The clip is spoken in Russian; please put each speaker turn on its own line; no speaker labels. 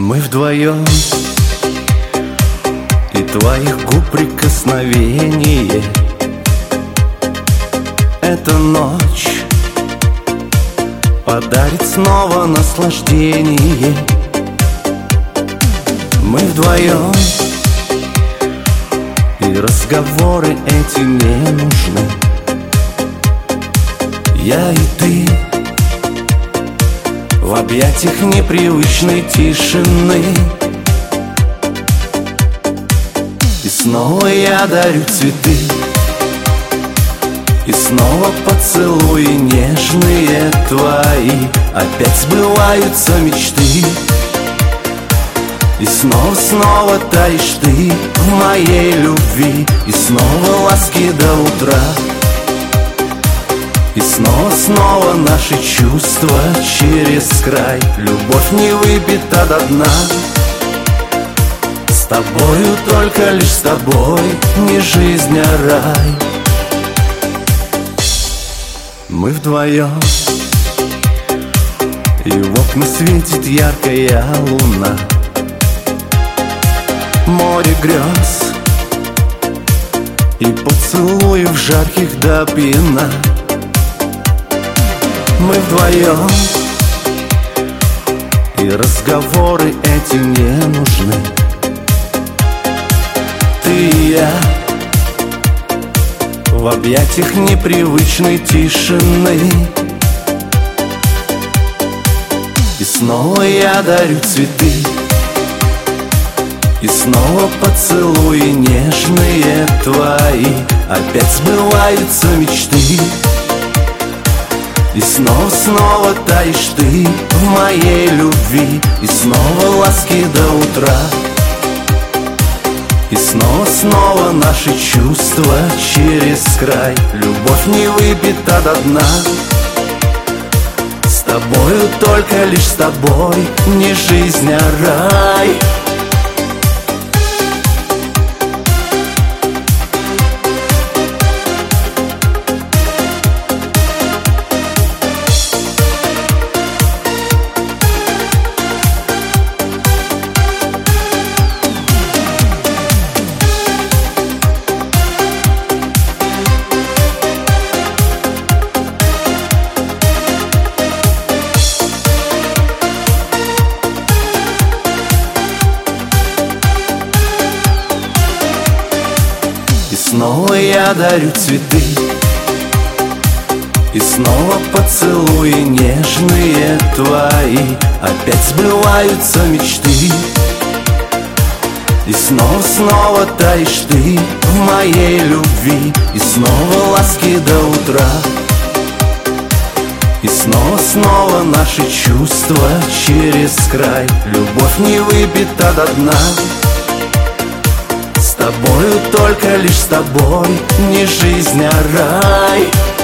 Мы вдвоем, и твоих губ прикосновение. Эта ночь подарит снова наслаждение. Мы вдвоем, и разговоры эти не нужны. Я и ты в объятиях непривычной тишины. И снова я дарю цветы, и снова поцелуи нежные твои. Опять сбываются мечты, и снова таишь ты в моей любви. И снова ласки до утра, и снова наши чувства через край. Любовь не выпита до дна. С тобою, только лишь с тобой, не жизнь, а рай. Мы вдвоем, и в окна светит яркая луна. Море грез и поцелуев жарких до пьяна. Мы вдвоем, и разговоры эти не нужны. Ты и я в объятиях непривычной тишины. И снова я дарю цветы, и снова поцелуи нежные твои. Опять сбываются мечты, и снова таишь ты в моей любви. И снова ласки до утра, и снова наши чувства через край. Любовь не выпита до дна. С тобою, только лишь с тобой, не жизнь, а рай. Снова я дарю цветы, и снова поцелуи нежные твои. Опять сбываются мечты, и снова таишь ты в моей любви. И снова ласки до утра, и снова наши чувства через край. Любовь не выпита до дна. С тобою, только лишь с тобой, не жизнь, а рай.